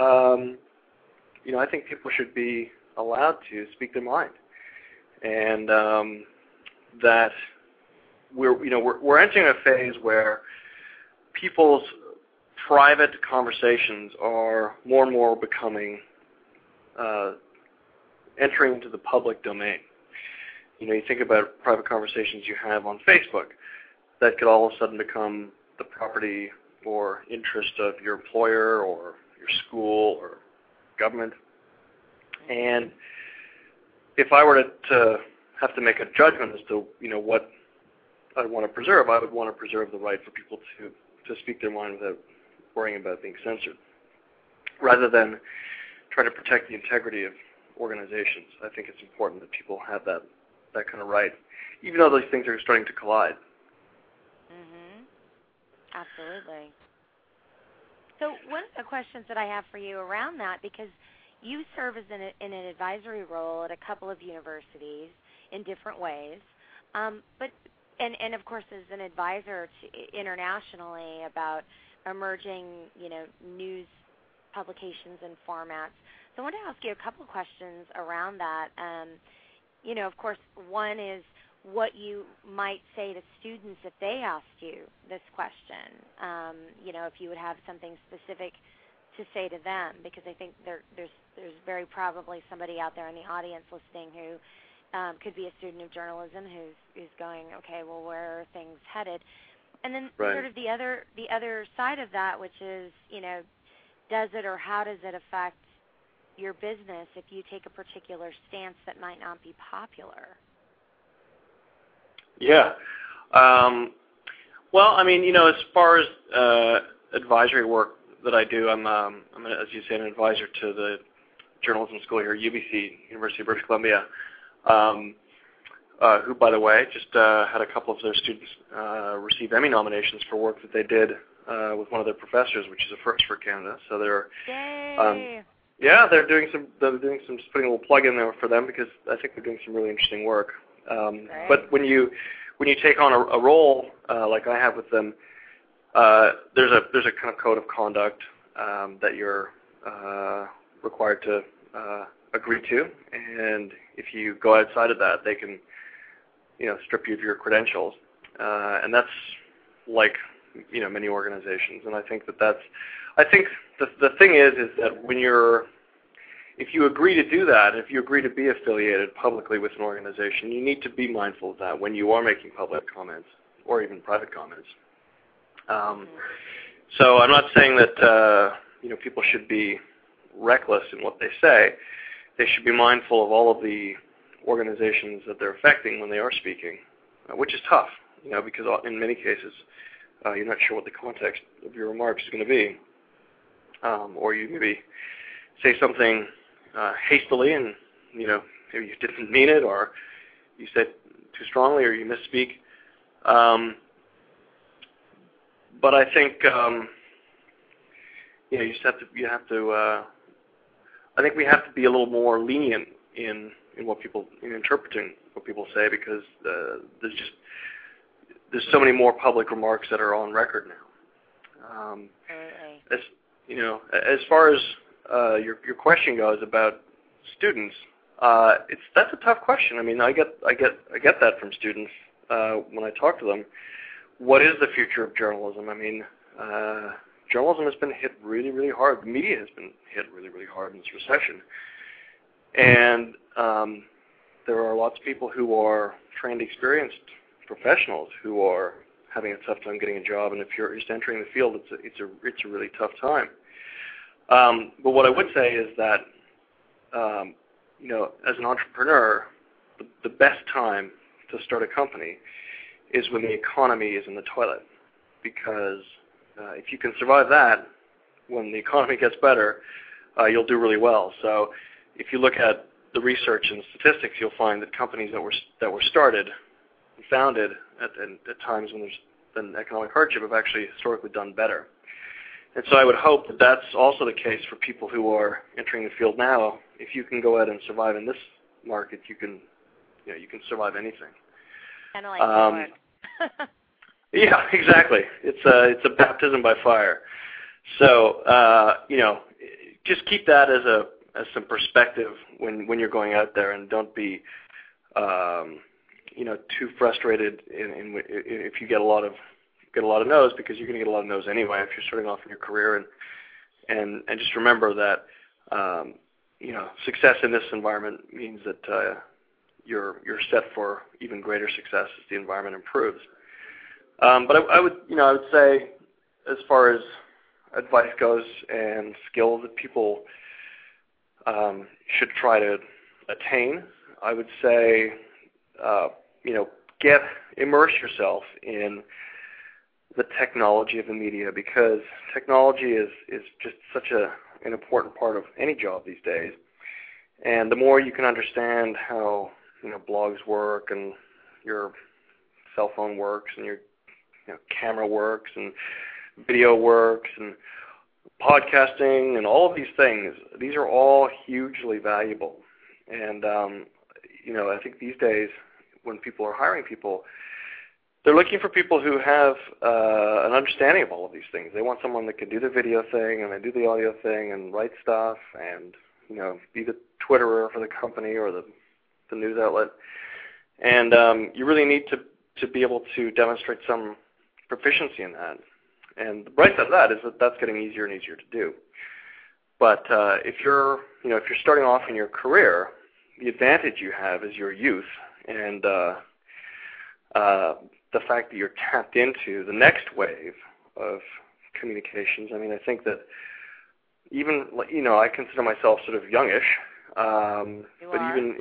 people should be allowed to speak their mind, and that we're entering a phase where people's private conversations are more and more becoming entering into the public domain. You think about private conversations you have on Facebook that could all of a sudden become the property or interest of your employer or your school or government. And if I were to have to make a judgment as to what I want to preserve, I would want to preserve the right for people to speak their mind without worrying about being censored, rather than try to protect the integrity of organizations. I think it's important that people have that kind of right, even though those things are starting to collide. Mm-hmm. Absolutely. So one of the questions that I have for you around that, because you serve as in an advisory role at a couple of universities in different ways, but of course as an advisor internationally about emerging, news publications and formats. So I want to ask you a couple of questions around that. Of course, one is what you might say to students if they asked you this question. If you would have something specific to say to them, because I think there's very probably somebody out there in the audience listening who could be a student of journalism who's going, okay, well, where are things headed? And then right. Sort of the other side of that, which is, does it or how does it affect your business if you take a particular stance that might not be popular? Yeah. Well, as far as advisory work that I do, I'm as you say, an advisor to the journalism school here at UBC, University of British Columbia, who, by the way, just had a couple of their students receive Emmy nominations for work that they did with one of their professors, which is a first for Canada. So they're they're doing some just putting a little plug in there for them, because I think they're doing some really interesting work. But when you take on a role like I have with them, there's a kind of code of conduct that you're required to agree to, and if you go outside of that, they can strip you of your credentials, and that's like many organizations. And I think the thing is that if you agree to do that, if you agree to be affiliated publicly with an organization, you need to be mindful of that when you are making public comments or even private comments. So I'm not saying that people should be reckless in what they say. They should be mindful of all of the organizations that they're affecting when they are speaking, which is tough, because in many cases you're not sure what the context of your remarks is going to be, or you maybe say something hastily and maybe you didn't mean it, or you said too strongly, or you misspeak. But I think you have to. I think we have to be a little more lenient in interpreting what people say, because there's so many more public remarks that are on record now. As far as your question goes about students, that's a tough question. I get that from students when I talk to them. What is the future of journalism? Journalism has been hit really, really hard. The media has been hit really, really hard in this recession. And there are lots of people who are trained, experienced professionals who are having a tough time getting a job, and if you're just entering the field, it's a really tough time. But what I would say is that, as an entrepreneur, the best time to start a company is when the economy is in the toilet, because if you can survive that, when the economy gets better, you'll do really well. So if you look at the research and statistics, you'll find that companies that were started and founded at times when there's been economic hardship have actually historically done better. And so I would hope that that's also the case for people who are entering the field now. If you can go ahead and survive in this market, you can survive anything. Kind of like yeah, exactly. It's a baptism by fire. So just keep that as some perspective when you're going out there, and don't be too frustrated if you get a lot of no's, because you're going to get a lot of no's anyway if you're starting off in your career, and just remember that success in this environment means that you're set for even greater success as the environment improves. But I would say, as far as advice goes and skills that people should try to attain, I would say immerse yourself in the technology of the media, because technology is just such an important part of any job these days. And the more you can understand how blogs work, and your cell phone works, and your camera works, and video works, and podcasting, and all of these things, these are all hugely valuable. And I think these days, when people are hiring people, they're looking for people who have an understanding of all of these things. They want someone that can do the video thing, and they do the audio thing, and write stuff, and be the Twitterer for the company or the news outlet. And you really need to be able to demonstrate some proficiency in that. And the bright side of that is that that's getting easier and easier to do. But if you're starting off in your career, the advantage you have is your youth, and the fact that you're tapped into the next wave of communications. I mean, I think that even I consider myself sort of youngish, but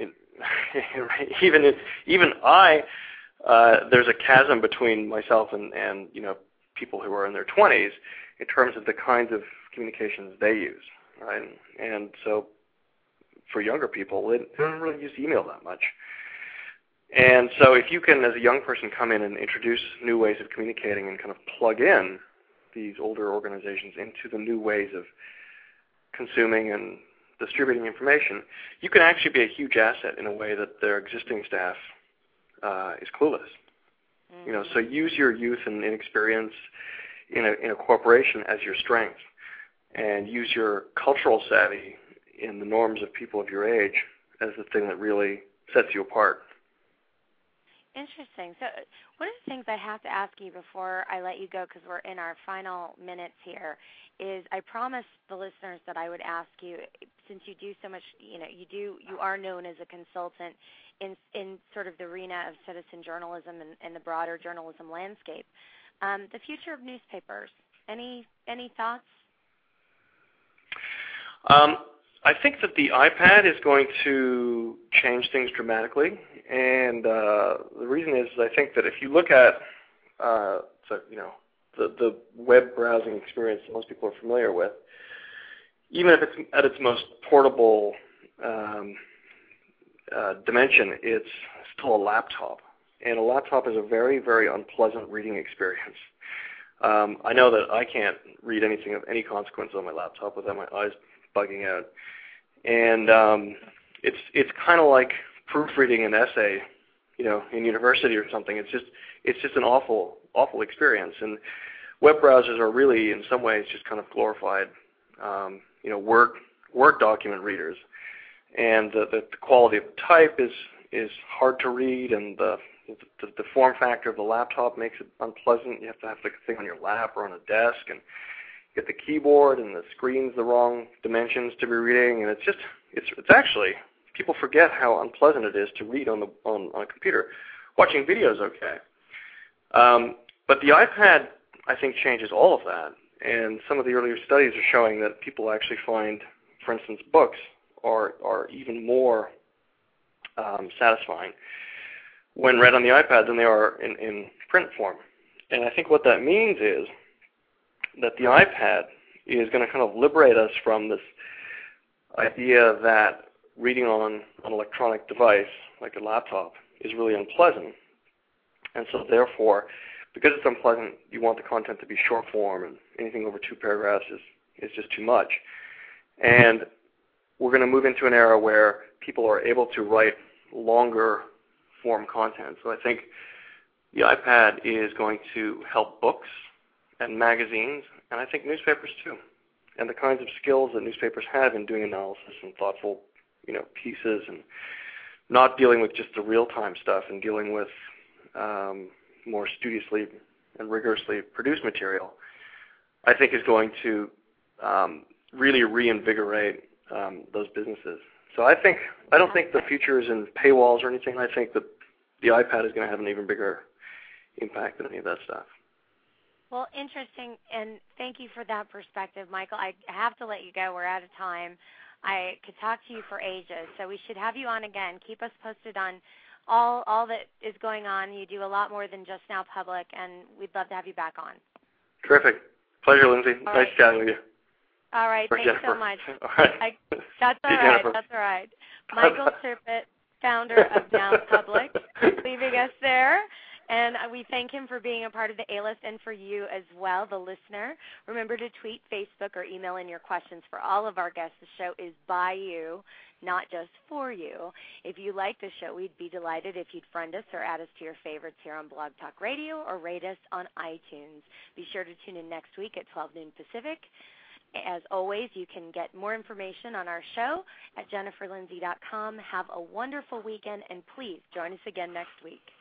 even I, there's a chasm between myself and people who are in their 20s in terms of the kinds of communications they use, right? And so for younger people, they don't really use email that much. And so if you can, as a young person, come in and introduce new ways of communicating and kind of plug in these older organizations into the new ways of consuming and distributing information, you can actually be a huge asset in a way that their existing staff is clueless. Mm-hmm. So use your youth and inexperience in a corporation as your strength, and use your cultural savvy in the norms of people of your age as the thing that really sets you apart. Interesting. So one of the things I have to ask you before I let you go, because we're in our final minutes here, is I promised the listeners that I would ask you, since you do so much, you are known as a consultant in sort of the arena of citizen journalism and the broader journalism landscape. The future of newspapers. Any thoughts? I think that the iPad is going to change things dramatically, and the reason is I think that if you look at the web browsing experience that most people are familiar with, even if it's at its most portable dimension, it's still a laptop, and a laptop is a very, very unpleasant reading experience. I know that I can't read anything of any consequence on my laptop without my eyes bugging out, and it's kind of like proofreading an essay, in university or something. It's just an awful experience. And web browsers are really, in some ways, just kind of glorified, Word document readers. And the quality of the type is hard to read, and the form factor of the laptop makes it unpleasant. You have to have the thing on your lap or on a desk, and get the keyboard, and the screen's the wrong dimensions to be reading, and it's actually people forget how unpleasant it is to read on a computer. Watching video is okay. But the iPad, I think, changes all of that. And some of the earlier studies are showing that people actually find, for instance, books are even more satisfying when read on the iPad than they are in print form. And I think what that means is that the iPad is going to kind of liberate us from this idea that reading on an electronic device like a laptop is really unpleasant. And so therefore, because it's unpleasant, you want the content to be short form, and anything over 2 paragraphs is just too much. And we're going to move into an era where people are able to write longer form content. So I think the iPad is going to help books and magazines, and I think newspapers too. And the kinds of skills that newspapers have in doing analysis and thoughtful, pieces, and not dealing with just the real-time stuff and dealing with more studiously and rigorously produced material, I think is going to really reinvigorate those businesses. So I don't think the future is in paywalls or anything. I think that the iPad is going to have an even bigger impact than any of that stuff. Well, interesting, and thank you for that perspective, Michael. I have to let you go. We're out of time. I could talk to you for ages, so we should have you on again. Keep us posted on all that is going on. You do a lot more than just Now Public, and we'd love to have you back on. Terrific. Pleasure, Lindsay. All nice right. chatting with you. All right. Or Thanks Jennifer. so much. All right. That's all right. Jennifer. That's all right. Michael Serpent, founder of Now Public, leaving us there. And we thank him for being a part of the A-List, and for you as well, the listener. Remember to tweet, Facebook, or email in your questions for all of our guests. The show is by you, not just for you. If you like the show, we'd be delighted if you'd friend us or add us to your favorites here on Blog Talk Radio, or rate us on iTunes. Be sure to tune in next week at 12 noon Pacific. As always, you can get more information on our show at jenniferlindsay.com. Have a wonderful weekend, and please join us again next week.